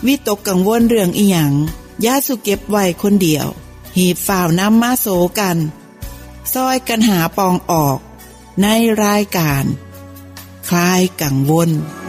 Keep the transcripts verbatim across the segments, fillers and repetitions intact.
วิตกกังวลเรื่องอีหยังอย่าสุเก็บไว้คนเดียวหีบฝ่าวนำมาโสกันซอยกันหาปองออกในรายการคลายกังวล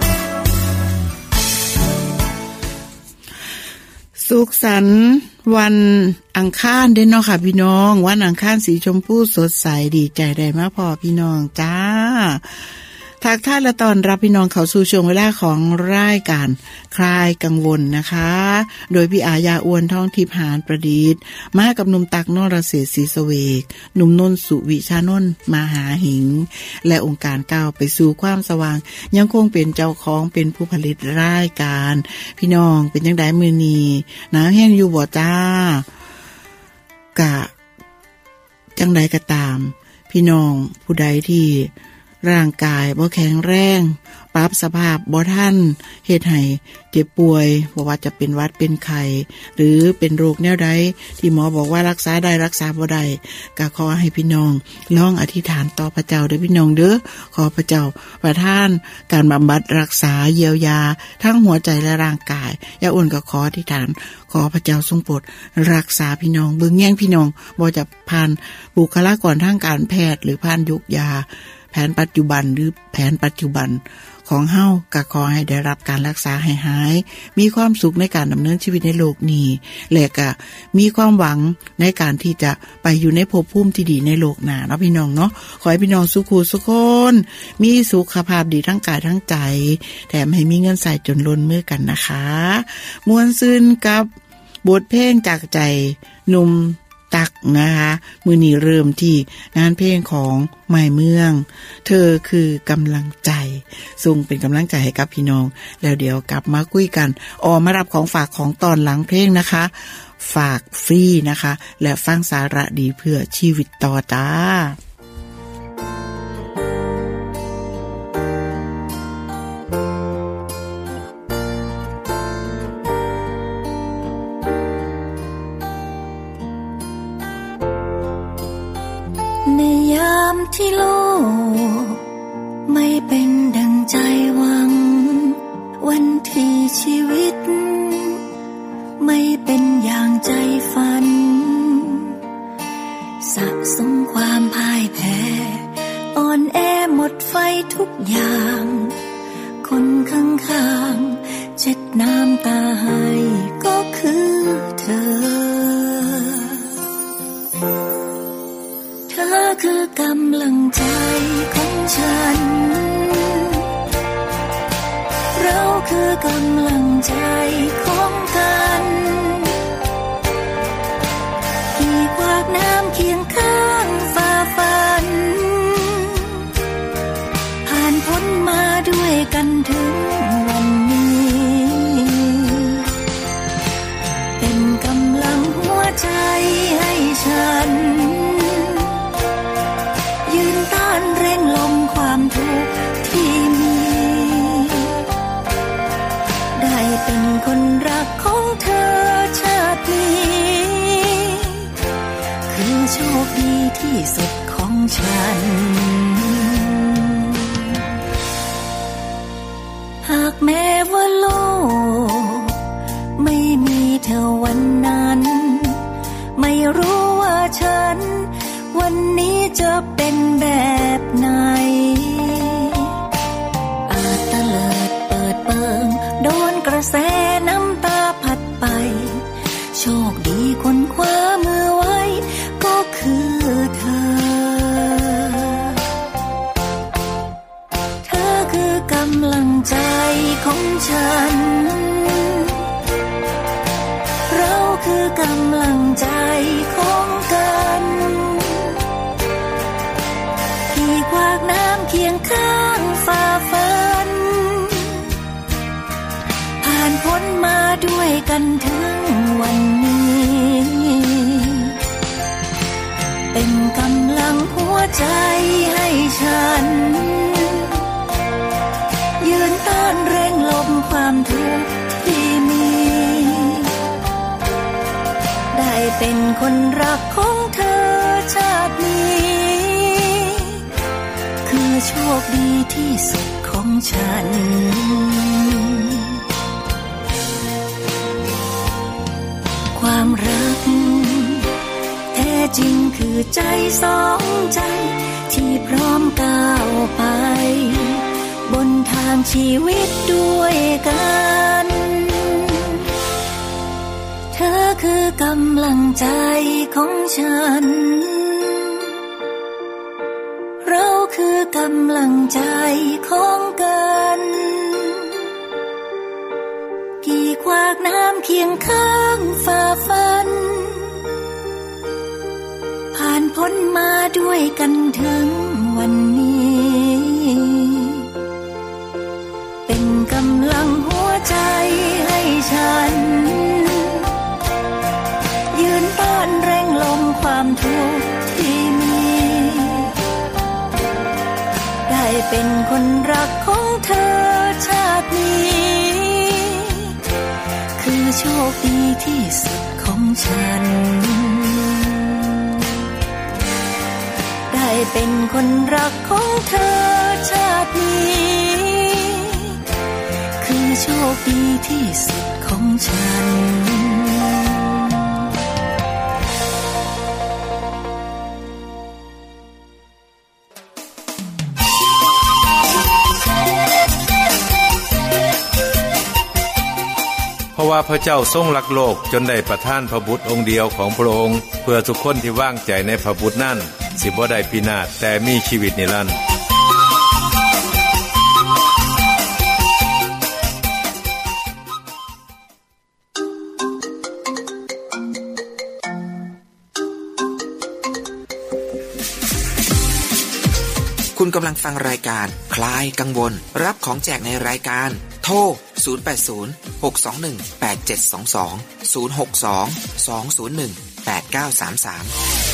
สุขสันต์วันอังคารเด้อเนาะค่ะพี่น้องวันอังคารสีชมพูสดใสดีใจได้มาพอพี่น้องจ้าทักทายและต้อนรับพี่น้องเข้าสู่ช่วงเวลาของรายการคลายกังวลนะคะโดยพี่อาญาอ้วนท่องทิพย์หานประดิษฐ์มากับหนุ่มตักนรเศรษฐ์ศรีสเวกหนุ่มนนท์สุวิชานนท์มหาหิงและองค์การก้าวไปสู่ความสว่างยังคงเป็นเจ้าของเป็นผู้ผลิตรายการพี่น้องเป็นจังได๋มื้อนี้หนาวแห้งอยู่บ่จ้ากะจังไดก็ตามพี่น้องผู้ใดที่ร่างกายบ่แข็งแรงปรับสภาพบ่ทันเฮ็ดให้เจ็บป่วยบ่ว่าจะเป็นหวัดเป็นไข้หรือเป็นโรคแนวใดที่หมอบอกว่ารักษาได้รักษาบ่ได้ก็ขอให้พี่น้องลองอธิษฐานต่อพระเจ้าเด้อพี่น้องเด้อขอพระเจ้าประทานการบำบัดรักษาเยียวยาทั้งหัวใจและร่างกายอย่าอ้วนก็ขออธิษฐานขอพระเจ้าทรงโปรดรักษาพี่น้องเบิ่งแย่งพี่น้องบ่จะผ่านบุคลากรทางการแพทย์หรือผ่านยุกยาแผนปัจจุบันหรือแผนปัจจุบันของเฮาก็ขอให้ได้รับการรักษาให้หายมีความสุขในการดำเนินชีวิตในโลกนี้และก็มีความหวังในการที่จะไปอยู่ในภพภูมิที่ดีในโลกหน้าเนาะพี่น้องเนาะขอให้พี่น้องสุขสุขคนมีสุขภาพดีทั้งกายทั้งใจแถมให้มีเงินใส่จนล้นมือกันนะคะม่วนซื่นกับบทเพลงจากใจหนุ่มตักนะคะมื้อนี้เริ่มที่งานเพลงของใหม่เมืองเธอคือกำลังใจส่งเป็นกำลังใจให้กับพี่น้องแล้วเดี๋ยวกลับมาคุยกันออมารับของฝากของตอนหลังเพลงนะคะฝากฟรีนะคะและฟังสาระดีเพื่อชีวิตต่อจ้าที่โลกไม่เป็นดังใจหวังวันที่ชีวิตไม่เป็นอย่างใจฝันสะสมความพ่ายแพ้อ่อนแอหมดไฟทุกอย่างคนข้างๆเช็ดน้ำตาให้ก็คือเธอเธอคือกำลังใจของฉันเราคือกำลังใจของกันที่ขวากน้ำเคียงข้างฝ่าฟันผ่านพ้นมาด้วยกันถึงวันนี้เป็นกำลังหัวใจให้ฉันยืนต้านเร่งลมความทุกข์ที่มีได้เป็นคนรักของเธอชาตินี้คือโชคดีที่สุดของฉันหากแม้ว่าโลกไม่มีเธอวันนั้นไม่รู้ว่าฉันวันนี้จะเป็นแบบไหนอาจตะเลิดเปิดเปิงโดนกระแสน้ำตาพัดไปโชคดีคนคว้ามือไว้ก็คือเธอเธอคือกำลังใจของฉันเราคือกำลังใจของกันที่ขวากน้ำเคียงข้างฝ่าฟันผ่านพ้นมาด้วยกันถึงวันนี้เป็นกำลังหัวใจให้ฉันยืนต้านเร่งลมความทุกข์ที่มีได้เป็นคนรักของเธอชาตินี้คือโชคดีที่สุดของฉันความรักแท้จริงคือใจสองใจที่พร้อมก้าวไปบนทางชีวิตด้วยกันเธอคือกำลังใจของฉันเราคือกำลังใจของกันกี่ขวากน้ำเคียงข้างฝ่าฟันผ่านพ้นมาด้วยกันถึงวันนี้เป็นกำลังหัวใจให้ฉันยืนต้านแรงลมความทุกข์ที่มีได้เป็นคนรักของเธอชาตินี้คือโชคดีที่สุดของฉันได้เป็นคนรักของเธอชาตินี้คือโชคดีที่สุดของฉันเพราะว่าพระเจ้าทรงรักโลกจนได้ประทานพระบุตรองค์เดียวของพระองค์เพื่อทุกคนที่วางใจในพระบุตรนั้นสิบ่ได้พินาศแต่มีชีวิตนิรันดร์คุณกำลังฟังรายการคลายกังวลรับของแจกในรายการโทรศูนย์ แปด ศูนย์ หก สอง หนึ่ง แปด เจ็ด สอง สอง ศูนย์ หก สอง สอง ศูนย์ หนึ่ง แปด เก้า สาม สาม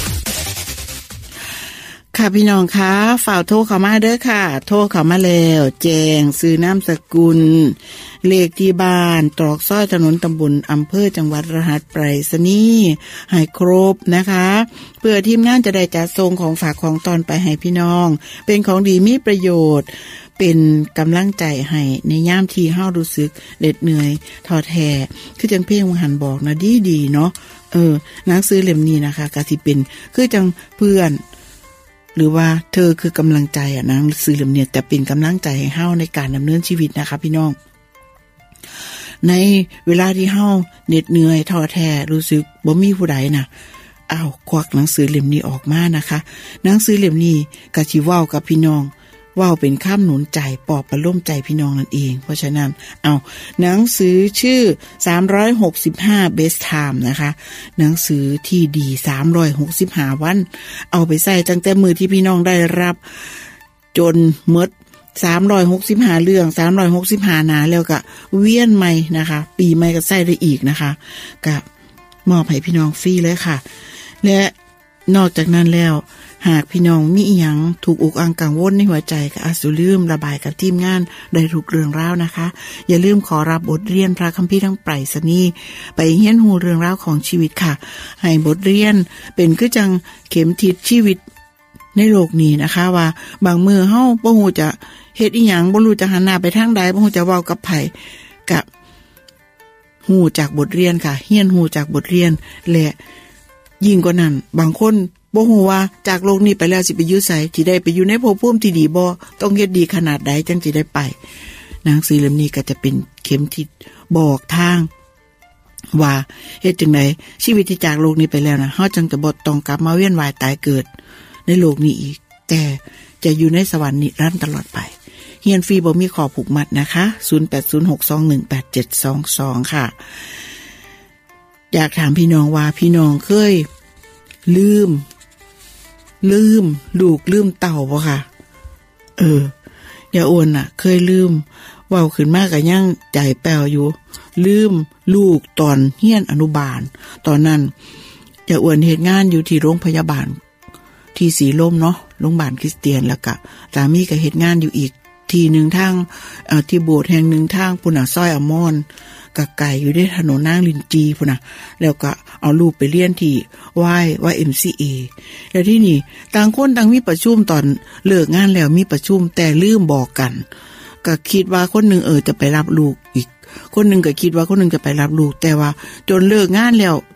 ค่ะพี่น้องคะฝ่ากโทรเข้ามาเด้อค่ะโทรเข้ามาแล้วแจ้งชื่อนามสกุลเลขที่บ้านตรอกซอยถนนตำบลอำเภอจังหวัดรหัสไปรษณีย์ให้ครบนะคะเพื่อทีมงานจะได้จัดส่งของฝากของตอนไปให้พี่น้องเป็นของดีมีประโยชน์เป็นกำลังใจให้ในยามที่เฮารู้สึกเหน็ดเหนื่อยท้อแท้คือจังเพลงหันบอกนะดีๆเนาะเออหนังสือเล่มนี้นะคะก็สิเป็นคือจังเพื่อนหรือว่าเธอคือกำลังใจอ่ะหนังสือเล่มนี้แต่เป็นกำลังใจให้เฮาในการดำเนินชีวิตนะคะพี่น้องในเวลาที่เฮาเหน็ดเหนื่อยท้อแท้รู้สึกบ่มีผู้ใดน่ะอ้าวควักหนังสือเล่มนี้ออกมานะคะหนังสือเล่มนี้ก็สิเว้ากับพี่น้องเว้าเป็นคำหนุนใจปลอบประโลมใจพี่น้องนั่นเองเพราะฉะนั้นเอาหนังสือชื่อสามร้อยหกสิบห้า Best Time นะคะหนังสือที่ดีสามร้อยหกสิบห้าวันเอาไปใส่ตั้งแต่มื้อที่พี่น้องได้รับจนหมดสามร้อยหกสิบห้าเรื่องสามร้อยหกสิบห้าหน้าแล้วก็เวียนใหม่นะคะปีใหม่ก็ใส่ได้อีกนะคะก็มอบให้พี่น้องฟรีเลยค่ะและนอกจากนั้นแล้วหากพี่น้องมีอีหยังถูกอกอังกังวลในหัวใจก็อาจสิลืมระบายกับทีมงานได้ทุกเรื่องราวนะคะอย่าลืมขอรับบทเรียนพระคัมภีร์ทั้งไปรษณีย์ไปเรียนรู้เรื่องราวของชีวิตค่ะให้บทเรียนเป็นคือจังเข็มทิศชีวิตในโลกนี้นะคะว่าบางมื้อเฮาบ่ฮู้จะเฮ็ดอีหยังบ่รู้จะหันหน้าไปทางใดบ่ฮู้จะเว้ากับไผก็ฮู้จากบทเรียนค่ะเรียนรู้จากบทเรียนและยิ่งกว่านั้นบางคนบ่ฮู้ว่าจากโลกนี้ไปแล้วสิไปอยู่ไสสิได้ไปอยู่ในภพภูมิที่ดีบ่ต้องเฮ็ดดีขนาดใดจังสิได้ไปหนังสือเล่มนี้ก็จะเป็นเข็มทิศบอกทางว่าเฮ็ดจังได๋ชีวิตที่จากโลกนี้ไปแล้วนะเฮาจังจะบ่ต้องกลับมาเวียนว่ายตายเกิดในโลกนี้อีกแต่จะอยู่ในสวรรค์นิรันดร์ตลอดไปเรียนฟรีบ่มีข้อผูกมัดนะคะศูนย์ แปด ศูนย์ หก สอง หนึ่ง แปด เจ็ด สอง สองค่ะอยากถามพี่น้องว่าพี่น้องเคยลืมลืมลูกลืมเต่าบ่ค่ะเอออย่าอ้วนน่ะเคยลืมเว้าขึ้นมาก็ยังใจแป้วอยู่ลืมลูกตอนเรียนอนุบาลตอนนั้นอย่าอ้วนเฮ็ดงานอยู่ที่โรงพยาบาลที่สีลมเนาะโรงพยาบาลคริสเตียนแล้วก็สามีก็เฮ็ดงานอยู่อีกที่นึงทางเอ่อที่โบสถ์แห่งนึงทางพุ่นน่ะซอยอมรก็ไกลอยู่ในถนนนางลินจีพุ่นน่ะแล้วก็เอาลูกไปเรียนที่วายว่า เอ็ม ซี เอ แล้วที่นี่ต่างคนต่างมีประชุมตอนเลิกงานแล้วมีประชุมแต่ลืมบอกกันก็คิดว่าคนนึงเออจะไปรับลูกอีกคนนึงก็คิดว่าคนนึงจะไปรับลูกแต่ว่าจนเลิกงานแล้ว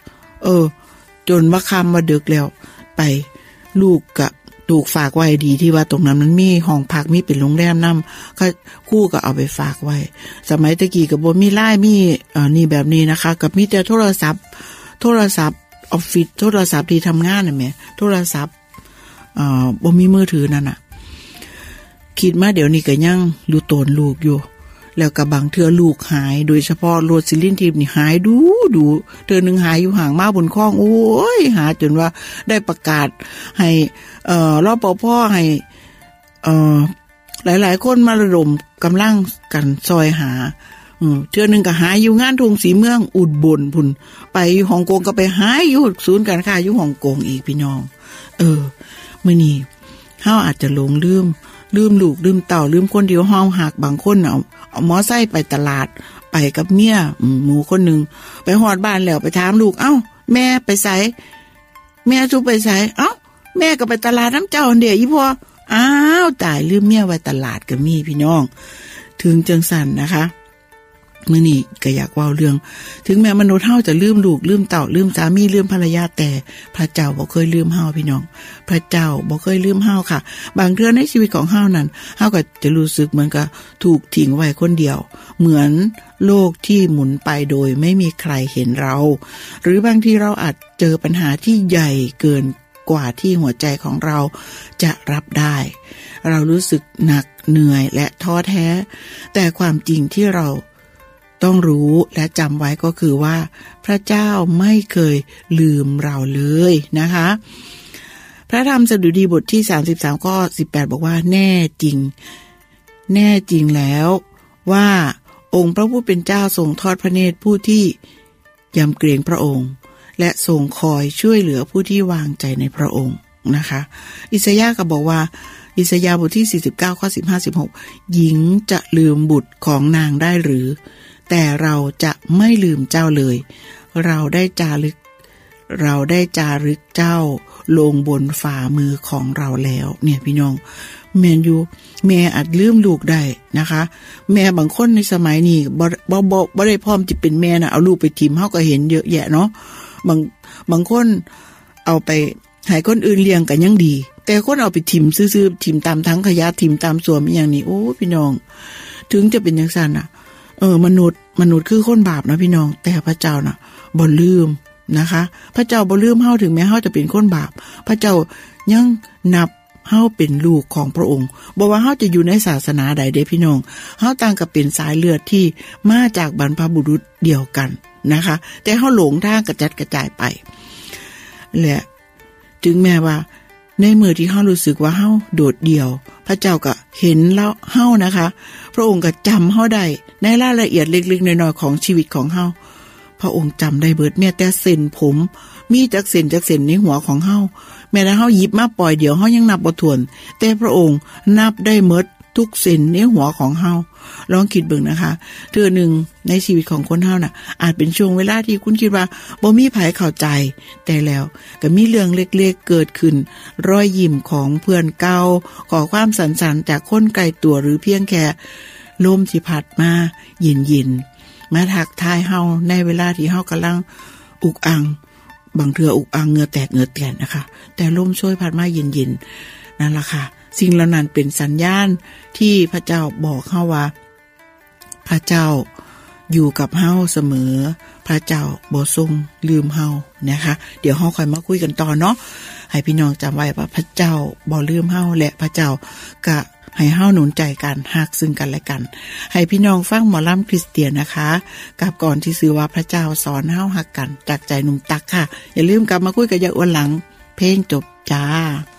เออจนว่าค่ำว่าดึกแล้วไปลูกก็ถูกฝากไว้ดีที่ว่าตรงนั้นมันมีห้องพักมีเป็นโรงแรมนำก็คู่ก็เอาไปฝากไว้สมัยตะกี้ก็บ่มีไลน์มีเอ่อนี่แบบนี้นะคะก็มีแต่โทรศัพท์โทรศัพท์ออฟฟิศโทรศัพท์ที่ทำงานน่ะแม่โทรศัพท์เอ่อบ่มีมือถือนั่นน่ะคิดมาเดี๋ยวนี้ก็ยังดูโตนลูกอยู่แล้วก็บางเทื่อลูกหายโดยเฉพาะโรดซิลินทิพย์นี่หายดูดูเทื่อนึงหายอยู่ห่างมาบนคลองโอ้ยหาจนว่าได้ประกาศให้เอ่อรปภให้เอ่อหลายๆคนมาระดมกำลังกันซอยหาอือเทื่อนึงก็หายอยู่งานทุ่งสีเมืองอุบลพุ่นไปฮ่องกงก็ไปหายอยู่ศูนย์การค้าอยู่ฮ่องกงอีกพี่น้องเออมื้อนี้เฮาอาจจะหลงลืมลืมลูกลืมเต่าลืมคนเดียวห้องหักบางคนเอาเอามอไซค์ไปตลาดไปกับเมียหมู่คนนึงไปฮอดบ้านแล้วไปถามลูกเอ้าแม่ไปไสแม่จูไปไสเอ้าแม่ก็ไปตลาดน้ำเจ้าเด้อีพ่ออ้าวตายลืมเมียไว้ตลาดก็มีพี่น้องถึงจังสั่นนะคะมื้อนี้ก็อยากเว้าเรื่องถึงแม้มนุษย์เฮาจะลืมลูกลืมเต่าลืมสามีลืมภรรยาแต่พระเจ้าบ่เคยลืมเฮาพี่น้องพระเจ้าบ่เคยลืมเฮาค่ะบางเทื่อในชีวิตของเฮานั้นเฮาก็จะรู้สึกเหมือนกับถูกทิ้งไว้คนเดียวเหมือนโลกที่หมุนไปโดยไม่มีใครเห็นเราหรือบางทีเราอาจเจอปัญหาที่ใหญ่เกินกว่าที่หัวใจของเราจะรับได้เรารู้สึกหนักเหนื่อยและท้อแท้แต่ความจริงที่เราต้องรู้และจำไว้ก็คือว่าพระเจ้าไม่เคยลืมเราเลยนะคะพระธรรมสดุดีบทที่สามสิบสามข้อสิบแปดบอกว่าแน่จริงแน่จริงแล้วว่าองค์พระผู้เป็นเจ้าทรงทอดพระเนตรผู้ที่ยำเกรงพระองค์และทรงคอยช่วยเหลือผู้ที่วางใจในพระองค์นะคะอิสยาห์ก็บอกว่าอิสยาห์บทที่สี่สิบเก้าข้อสิบห้า สิบหกหญิงจะลืมบุตรของนางได้หรือแต่เราจะไม่ลืมเจ้าเลยเราได้จารึกเราได้จารึกเจ้าลงบนฝ่ามือของเราแล้วเนี่ยพี่น้องแม่นอยู่แม่อาจลืมลูกได้นะคะแม่บางคนในสมัยนี้บ่บ่บ่บ่ได้พร้อมจะเป็นแม่น่ะเอาลูกไปทิ่มเฮาก็เห็นเยอะแยะเนาะบางบางคนเอาไปให้คนอื่นเลี้ยงก็ยังดีแต่คนเอาไปทิ่มซื่อๆทิ่มตามถังขยะทิ่มตามสวนอีหยังนี่โอ้พี่น้องถึงจะเป็นจังซั่นน่ะเออมนุษย์มนุษย์คือคนบาปนะพี่น้องแต่พระเจ้าน่ะบ่ลืมนะคะพระเจ้าบ่ลืมเฮาถึงแม้เฮาจะเป็นคนบาปพระเจ้ายังนับเฮาเป็นลูกของพระองค์บ่ว่าเฮาจะอยู่ในศาสนาใดเด้พี่น้องเฮาต่างก็เป็นสายเลือดที่มาจากบรรพบุรุษเดียวกันนะคะแต่เฮาหลงทางกระจัดกระจายไปและถึงแม้ว่าในเมื่อที่เฮารู้สึกว่าเฮาโดดเดี่ยวพระเจ้าก็เห็นแล้วเฮานะคะพระองค์ก็จำเฮาได้ในรายละเอียดเล็กๆน้อยๆของชีวิตของเฮาพระองค์จำได้เบิดแม้แต่เส้นผมมีจักเส้นจักเส้นในหัวของเฮาแม้แต่เฮาหยิบมาปล่อยเดี๋ยวเฮายังนับบ่ถ้วนแต่พระองค์นับได้หมดทุกเส้นในหัวของเฮาลองคิดเบิ่งนะคะเทื่อนึงในชีวิตของคนเฮาน่ะอาจเป็นช่วงเวลาที่คุณคิดว่าบ่มีไผเข้าใจแต่แล้วก็มีเรื่องเล็กๆเกิดขึ้นรอยยิ้มของเพื่อนเก่าขอความสรรเสริญจากคนไกลตัวหรือเพียงแค่ลมที่พัดมาเย็นๆมาทักทายเฮาในเวลาที่เฮากำลังอุกอังบางเทื่ออุกอังเหงื่อแตกเหงื่อแตนนะคะแต่ลมช่วยพัดมาเย็นๆนั่นล่ะค่ะสิ่งเหล่านั้นเป็นสัญญาณที่พระเจ้าบอกเฮาว่าพระเจ้าอยู่กับเฮาเสมอพระเจ้าบ่ทรงลืมเฮานะคะเดี๋ยวเฮาค่อยมาคุยกันต่อเนาะให้พี่น้องจำไว้ว่าพระเจ้าบ่ลืมเฮาและพระเจ้าก็ให้เฮาหนุนใจกันฮักซึ่งกันและกันให้พี่น้องฟังหมอลำคริสเตียนนะคะกับก่อนที่ชื่อว่าพระเจ้าสอนเฮาฮักกันจากใจหนุ่มตักค่ะอย่าลืมกลับมาคุยกับยายอ้วนหลังเพลงจบจ้า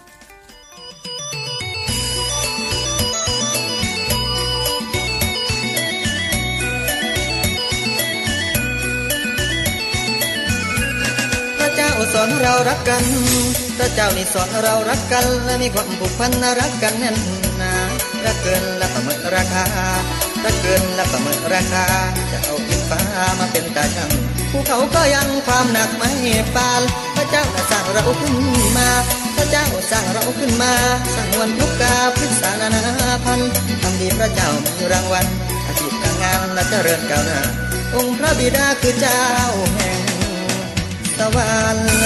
สอนเรารักกันพระเจ้านี่สอนเรารักกันและมีความผูกพันรักกันแน่นหนารักเกินและประเมินราคารักเกินและประเมินราคาจะเอาอินฟ้ามาเป็นตาช่างภูเขาก็ยังความหนักไม่ปานพระเจ้าสร้างเราขึ้นมาพระเจ้าสร้างเราขึ้นมาสร้างวันทุกกาพฤกษานานาพันทำดีพระเจ้ามีรางวัลอาชีพการงานและเจริญก้าวหน้าองค์พระบิดาคือเจ้าแห่งสวรรค์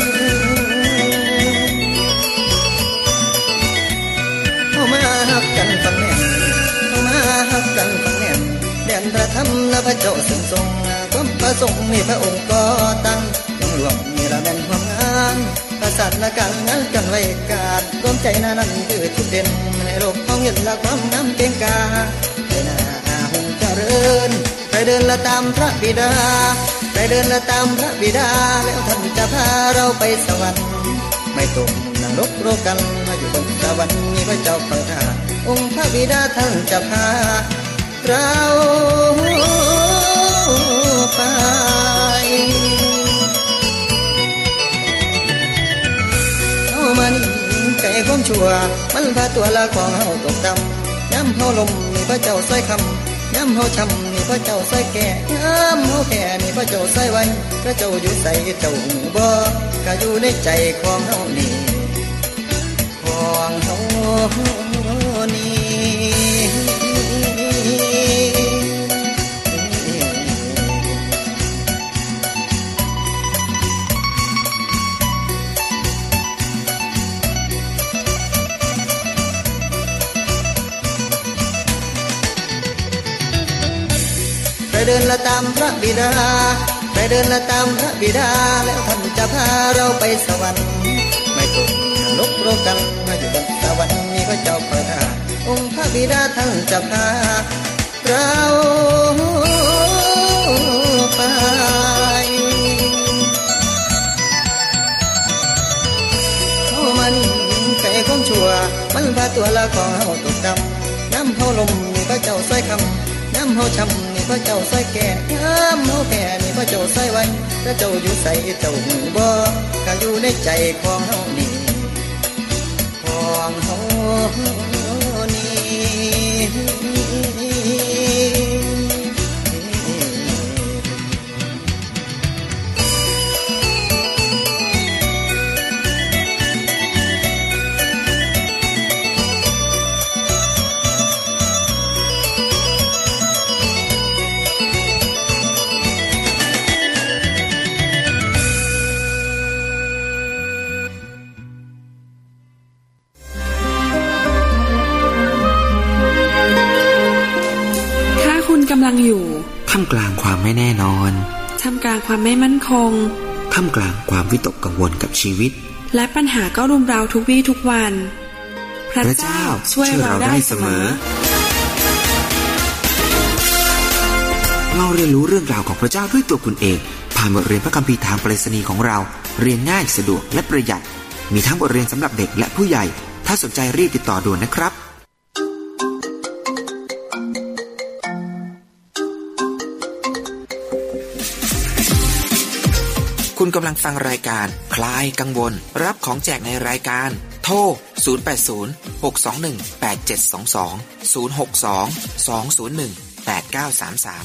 เข้ามาฮักกันฟังแน่เข้ามาฮักกันฟังแน่แดนพระธรรมและพระเจ้าทรงทรงความประสงค์มีพระองค์ก็ตั้งยังหลวงมีระแม่นความงามประสานและการงานกันไว้กาดร่วมใจนานั้นคือจุดเด่นในโลกของเห็นและความงามเก่งกาใจนาหงเจริญไปเดินละตามพระบิดาไปเดินละตามพระบิดาแล้วท่านจะพาเราไปสวรรค์ไม่ตกนรกโลกันมาอยู่บนสวรรค์มีพระเจ้าประทานองค์พระบิดาท่านจะพาเราไปเอามานี่ไก่ความชั่วมันพาตัวละของเฮาตกดำย้ำเฮาลมมีพระเจ้าใส่คำย้ำเฮาช้ำมีพระเจ้าใส่แก่ย้ำเฮาแก่มีพระเจ้าใส่ไว้พระเจ้าอยู่ใส่เจ้าหูบ่ก็อยู่ในใจของเฮานี่ของเฮานี่ไปเดินละตามพระบิดาไปเดินละตามพระบิดาแล้วท่านจะพาเราไปสวรรค์ไม่ตกนรกโลกันมาอยู่บนสวรรค์มีพระเจ้าประทานองค์พระบิดาท่านจะพาเราไปเข้ามันไก่ของชั่วมันพาตัวละของเฮาตกดำย้ำเฮาลมมีพระเจ้าใส่คำย้ำเฮาช้ำนี่พระเจ้าใส่แก่ย้ำเฮาแก่นี่พระเจ้าใส่ไว้พระเจ้าอยู่ใส่เจ้าหูบ่ก็อยู่ในใจของเฮานี่ของเฮานี่กำลังอยู่ท่ามกลางความไม่แน่นอนท่ามกลางความไม่มั่นคงท่ามกลางความวิตกกังวลกับชีวิตและปัญหาก็รุมเร้าทุกวี่ทุกวันพระเจ้าช่วยเราได้เสมอเราเรียนรู้เรื่องราวของพระเจ้าด้วยตัวคุณเองผ่านบทเรียนพระคัมภีร์ทางไปรษณีย์ของเราเรียนง่ายสะดวกและประหยัดมีทั้งบทเรียนสำหรับเด็กและผู้ใหญ่ถ้าสนใจรีบติดต่อด่วนนะครับคุณกำลังฟังรายการคลายกังวลรับของแจกในรายการโทรศูนย์ แปด ศูนย์ หก สอง หนึ่ง แปด เจ็ด สอง สอง ศูนย์ หก สอง สอง ศูนย์ หนึ่ง แปด เก้า สาม สาม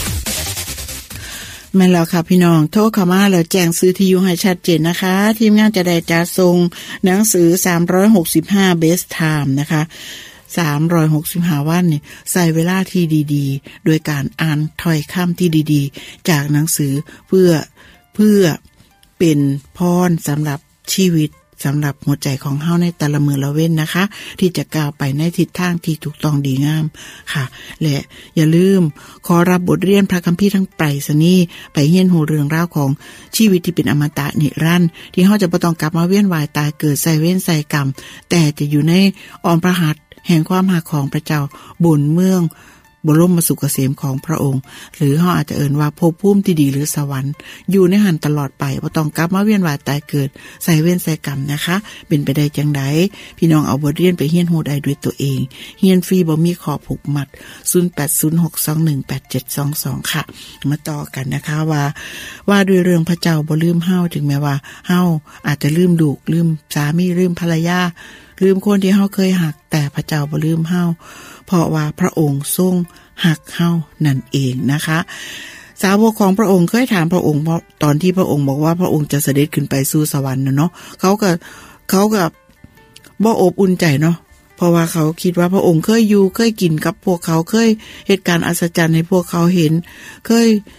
แม่นแล้วค่ะพี่น้องโทรเข้ามาแล้วแจ้งซื้อที่อยู่ให้ชัดเจนนะคะทีมงานจะได้จัดส่งหนังสือสามร้อยหกสิบห้า Best Time นะคะสามร้อยหกสิบห้าวันนี่ใส่เวลาที่ดีๆโดยการอ่านถ้อยคำที่ดีๆจากหนังสือเพื่อเพื่อเป็นพรสำหรับชีวิตสำหรับหัวใจของเฮาในแต่ละมื้อละเว้นนะคะที่จะก้าวไปในทิศทางที่ถูกต้องดีงามค่ะและอย่าลืมขอรับบทเรียนพระคัมภีร์ทั้งไปรษณีย์ไปเรียนรู้เรื่องราวของชีวิตที่เป็นอมตะนิรันดร์ที่เฮาจะบ่ต้องกลับมาเวียนว่ายตายเกิดใส่เวรใส่กรรมแต่จะอยู่ในอ้อมพระหัตถ์แห่งความรักของพระเจ้าบนเมืองบรมสุขเกษมของพระองค์หรือเฮาอาจจะเอ่ยว่าภพภูมิที่ดีหรือสวรรค์อยู่ในหันตลอดไปบ่ต้องกลับมาเวียนว่ายตายเกิดใส่เวรใส่กรรมนะคะเป็นไปได้จังได๋พี่น้องเอาบทเรียนไปเรียนรู้ได้ด้วยตัวเองเรียนฟรีบ่มีข้อผูกมัดศูนย์ แปด ศูนย์ หก สอง หนึ่ง แปด เจ็ด สอง สองค่ะมาต่อกันนะคะว่าว่าด้วยเรื่องพระเจ้าบ่ลืมเฮาถึงแม้ว่าเฮาอาจจะลืมลูกลืมสามีลืมภรรยาลืมคนที่เฮาเคยหักแต่พระเจ้าบ่ลืมเฮาเพราะว่าพระองค์ทรงหักเฮานั่นเองนะคะสาวกของพระองค์เคยถามพระองค์ตอนที่พระองค์บอกว่าพระองค์จะเสด็จขึ้นไปสู่สวรรค์เนาะเขาก็เขาก็บ่อบอุ่นใจเนาะเพราะว่าเขาคิดว่าพระองค์เคยอยู่เคยกินกับพวกเขาเคยเหตุการณ์อัศจรรย์ให้พวกเขาเห็นเคย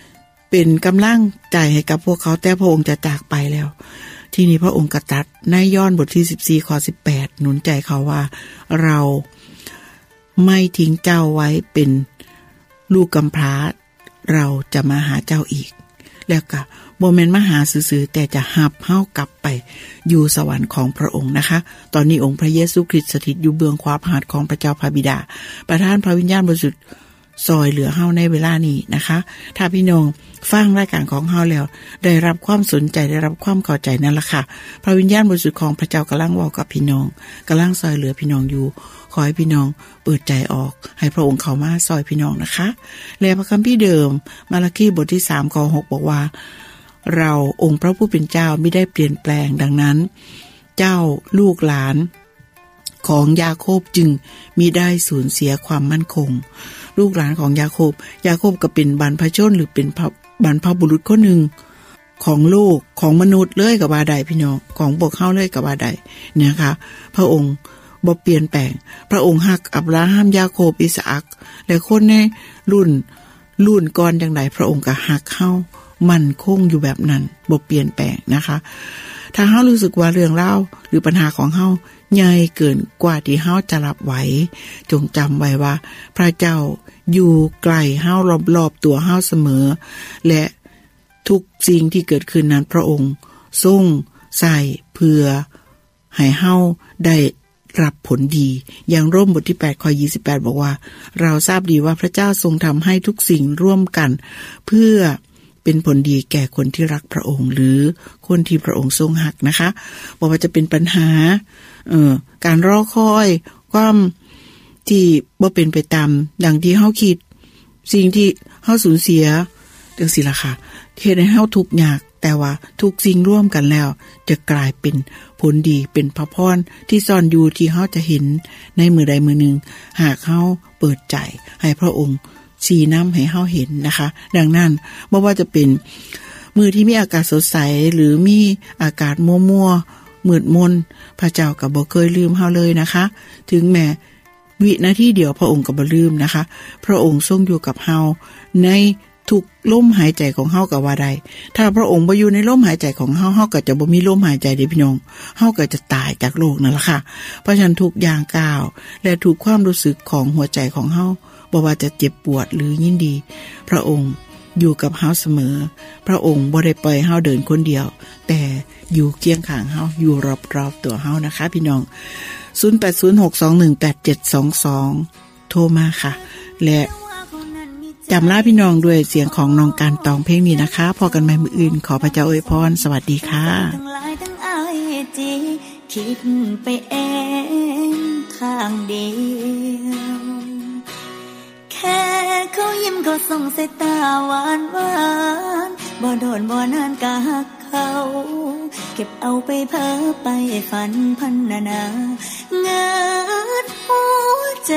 เป็นกำลังใจให้กับพวกเขาแต่พระองค์จะจากไปแล้วที่นี้พระองค์กระตัดในย้อนบทที่สิบสี่ข้อสิบแปดหนุนใจเขาว่าเราไม่ทิ้งเจ้าไว้เป็นลูกกำพร้าเราจะมาหาเจ้าอีกแล้วก็บ่แม่นมาหาซื่อๆแต่จะหับเฮากลับไปอยู่สวรรค์ของพระองค์นะคะตอนนี้องค์พระเยซูคริสต์สถิตอยู่เบื้องขวาพระหัตถ์ของพระเจ้าพระบิดาประทานพระวิญญาณบริสุทธิ์ซอยเหลือเฮาในเวลานี้นะคะถ้าพี่น้องฟังรายการของเฮาแล้วได้รับความสนใจได้รับความเข้าใจนั่นล่ะค่ะพระวิญญาณบริสุทธิ์ของพระเจ้ากำลังเว้ากับพี่น้องกำลังซอยเหลือพี่น้องอยู่ขอให้พี่น้องเปิดใจออกให้พระองค์เข้ามาซอยพี่น้องนะคะและพระคัมภีร์เดิมมาระคีบทที่สามข้อหกบอกว่าเราองค์พระผู้เป็นเจ้าไม่ได้เปลี่ยนแปลงดังนั้นเจ้าลูกหลานของยาโคบจึงมิได้สูญเสียความมั่นคงลูกหลานของยาโคบยาโคบก็เป็นบรรพชนหรือเป็นบรรพบุรุษคนหนึ่งของโลกของมนุษย์เลยกับว่าใดพี่น้องของพวกเฮาเลยกับว่าใดเนี่ยค่ะพระองค์บ่เปลี่ยนแปลงพระองค์ฮักอับราฮัมยาโคบอิสอัคและคนในรุ่นรุ่นก่อนจังไดพระองค์ก็ฮักเฮามั่นคงอยู่แบบนั้นบ่เปลี่ยนแปลงนะคะถ้าเฮารู้สึกว่าเรื่องราวหรือปัญหาของเฮาใหญ่เกินกว่าที่เฮาจะรับไหวจงจำไว้ว่าพระเจ้าอยู่ใกล้เฮารอบๆตัวเฮาเสมอและทุกสิ่งที่เกิดขึ้นนั้นพระองค์ทรงใส่เพื่อให้เฮาได้รับผลดีอย่างร่มบทที่แปดข้อยี่สิบแปดบอกว่าเราทราบดีว่าพระเจ้าทรงทำให้ทุกสิ่งร่วมกันเพื่อเป็นผลดีแก่คนที่รักพระองค์หรือคนที่พระองค์ทรงหักนะคะบอกว่าจะเป็นปัญหาเอ่อการรอคอยความที่บ่เป็นไปตามดังที่เฮาคิดสิ่งที่เฮาสูญเสียจังซี่ล่ะค่ะเฮ็ดให้เฮาทุกข์ยากแต่ว่าทุกสิ่งร่วมกันแล้วจะกลายเป็นผลดีเป็นพระพรที่ซ่อนอยู่ที่เฮาจะเห็นในมื้อใดมื้อหนึ่งหากเฮาเปิดใจให้พระองค์ชี้นำให้เฮาเห็นนะคะดังนั้นบ่ว่าจะเป็นมื้อที่มีอากาศสดใสหรือมีอากาศมัวๆมืดมนพระเจ้าก็บ่เคยลืมเฮาเลยนะคะถึงแม้วินาทีเดียวพระองค์ก็บ่ลืมนะคะพระองค์ทรงอยู่กับเฮาในทุกลมหายใจของเฮาก็ว่าได้ถ้าพระองค์บ่อยู่ในลมหายใจของเฮาเฮาก็จะบ่มีลมหายใจเด้พี่น้องเฮาก็จะตายจากโลกนั่นล่ะค่ะเพราะฉะนั้นทุกอย่างก้าวและทุกความรู้สึกของหัวใจของเฮาบ่ว่าจะเจ็บปวดหรือยินดีพระองค์อยู่กับเฮาเสมอพระองค์บ่ได้ปล่อยเฮาเดินคนเดียวแต่อยู่เคียงข้างเฮาอยู่รอบๆตัวเฮานะคะพี่น้องศูนย์ แปด ศูนย์ หก สอง หนึ่ง แปด เจ็ด สอง สองโทรมาค่ะและจำลาพี่น้องด้วยเสียงของน้องการตองเพลงนี้นะคะพอกันใหม่มื้ออื่นขอพระเจ้าอวยพรสวัสดีค่ะทั้งหลายทั้งอายจีคิดไปเองข้างเดียวแค่เขายิ้มเขาส่งสายตาหวานหวานบ่โดนบ่นานกะฮักเขาเก็บเอาไปเพ้อไปฝันพันนานาเงิดหัวใจ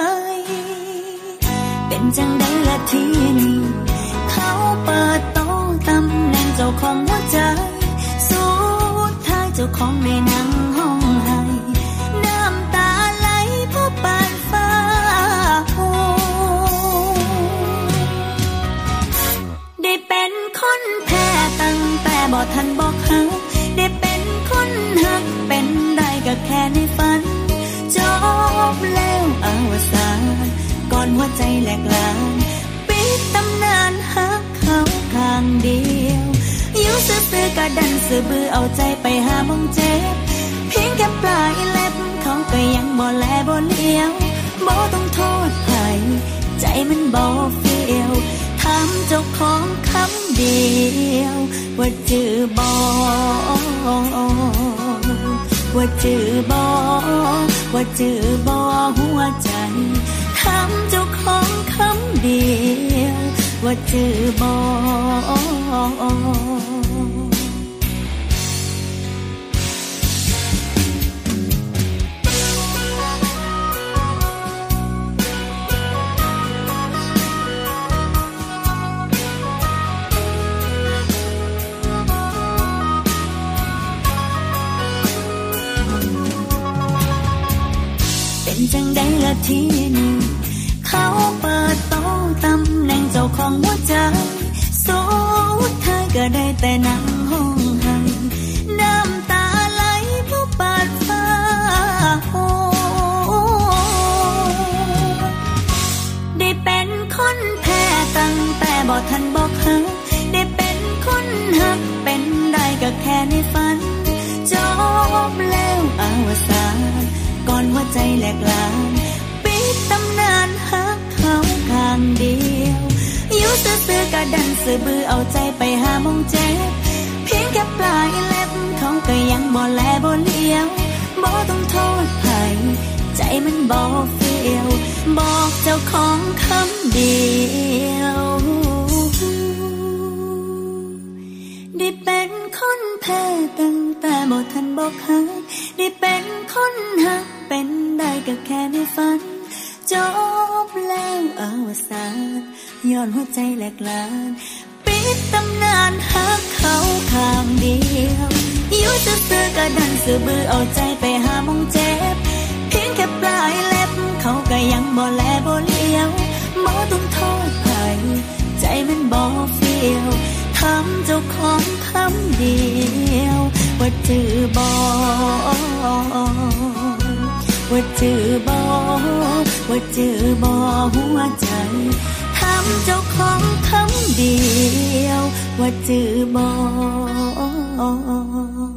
เป็นจังได้ละทีนี้เขาเปิดโต๊ะตำแหน่งเจ้าของหัวใจสุดท้ายเจ้าของในนั่งห้องให้น้ำตาไหลเพราะปานฟ้าได้เป็นคนแพ้ตั้งแต่บ่ทันบอกเขาได้เป็นคนหักเป็นได้ก็แค่ในฝันจบแล้วอวสานก่อนหัวใจแหลกลานปิดตำนานหักเขาข้างเดียวอยู่ซื่อๆก็ดันซื่อบื้อเอาใจไปหาบ่งเจ็บเพียงแค่ปลายเล็บเขาก็ยังบ่แลบ่เลี้ยวบ่ต้องโทษใครใจมันบ่เฟี้ยวถามเจ้าของคำเดียวว่าจื้อบ่ว่าจื้อบ่ว่าจื้อบ่หัวใจถามเจ้าของคำเดียวว่าจื้อบ่ จังได้ละทีนี้เขาเปิดโต๊ะตำแหน่งเจ้าของหัวใจสุก็ได้แต่นั่งห้องไห้น้ำตาไหลเพราะปาดฟ้าโหได้เป็นคนแพ้ตั้งแต่บ่ทันบอกหักได้เป็นคนหักเป็นได้ก็แค่ในฝันจบแล้วอวสานก่อนหัวใจแหลกลานปิดตำนานหักเขาข้างเดียวอยู่ซื่อๆก็ดันซื่อบื้อเอาใจไปหามองเจ็บเพียงแค่ปลายเล็บเขาก็ยังบ่แลบ่เลี้ยวบ่ต้องโทษไผใจมันบ่เฟี้ยวบอกเจ้าของคำเดียวได้เป็นคนแพ้ตั้งแต่บ่ทันบอกหักได้เป็นคนหักเป็นได้ก็แค่ในฝันจบแล้วอวสานย้อนหัวใจแหลกลานปิดตำนานหักเขาข้างเดียวอยู่ซื่อๆก็ดันซื่อบื้อเอาใจไปหามองเจ็บเพียงแค่ปลายเล็บเขาก็ยังบ่แลบ่เลี้ยวบ่ต้องโทษไผใจมันบ่เฟี้ยวทำเจ้าของคำเดียวว่าจือบ่ว่าจือบ่ว่าจือบ่หัวใจทำเจ้าของคำเดียวว่าจือบ่